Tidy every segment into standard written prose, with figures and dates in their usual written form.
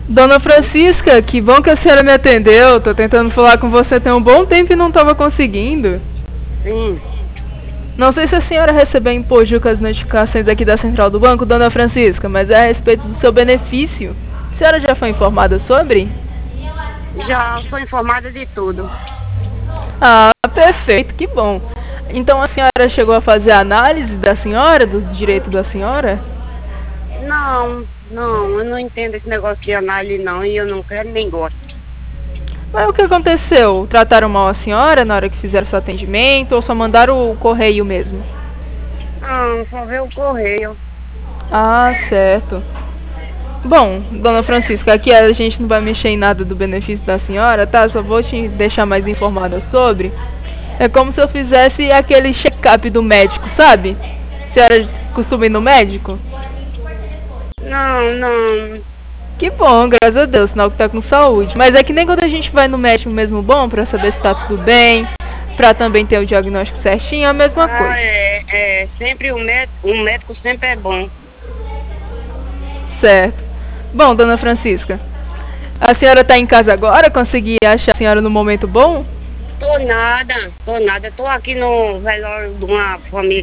Dona Francisca, que bom que a senhora me atendeu. Tô tentando falar com você tem um bom tempo e não estava conseguindo. Sim, Não sei se a senhora recebeu em Pojuca as notificações aqui da central do banco, Dona Francisca, mas é a respeito do seu benefício. A senhora já foi informada sobre? já sou informada de tudo. Ah, perfeito, que bom. Então a senhora chegou a fazer a análise da senhora, dos direitos da senhora? Não, não, eu não entendo esse negócio de análise não, e eu não quero nem gosto. Mas o que aconteceu? Trataram mal a senhora na hora que fizeram seu atendimento ou só mandaram o correio mesmo? Não, só ver o correio. Ah, certo. Bom, Dona Francisca, aqui a gente não vai mexer em nada do benefício da senhora, tá? Só vou te deixar mais informada sobre. É como se eu fizesse aquele check-up do médico, sabe? A senhora costuma ir no médico? Não, não, Que bom, graças a Deus, sinal que tá com saúde. Mas é que nem quando a gente vai no médico mesmo bom, pra saber se tá tudo bem, pra também ter o diagnóstico certinho, é a mesma coisa. sempre o médico sempre é bom. Certo. Bom, Dona Francisca, a senhora tá em casa agora? Consegui achar a senhora no momento bom? Tô aqui no velório de uma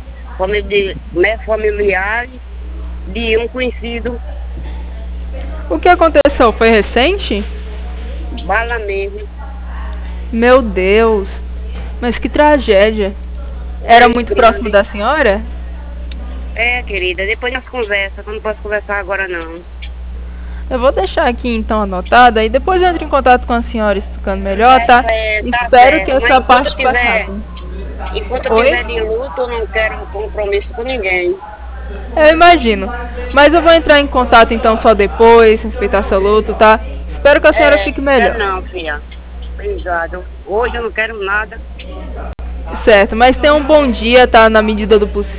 familiar de um conhecido, O que aconteceu? Foi recente? bala mesmo. Meu Deus, mas que tragédia. Era É muito próximo grande. da senhora? É, querida, depois nós conversa, eu não posso conversar agora não. Eu vou deixar aqui então anotada e depois eu entro em contato com a senhora explicando melhor, tá? Tá Espero que certo, mas essa parte passe rápido. enquanto eu Oi? tiver de luto, eu não quero compromisso com ninguém. Eu imagino. Mas eu vou entrar em contato então só depois, respeitar seu luto, tá? Espero que a senhora fique Quero melhor. não, filha. Obrigado. Hoje eu não quero nada. Certo, mas tenha um bom dia, tá? Na medida do possível.